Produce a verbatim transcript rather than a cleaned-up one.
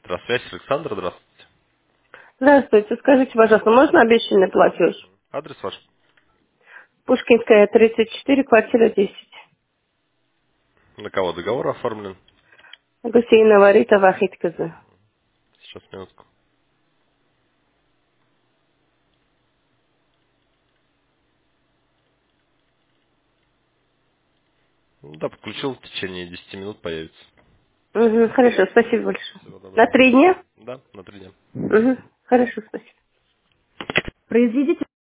Электросвязь, Александр, здравствуйте. Здравствуйте. Скажите, пожалуйста, можно обещанный платеж? Адрес ваш? Пушкинская, тридцать четыре, квартира десять. На кого договор оформлен? Гусейнова Рита Вахитказы. Сейчас, минутку. Ну да, подключил, в течение десяти минут появится. Угу, хорошо, спасибо большое. Всего На доброго. три дня? Да, на три дня. Угу, хорошо, спасибо. Произведите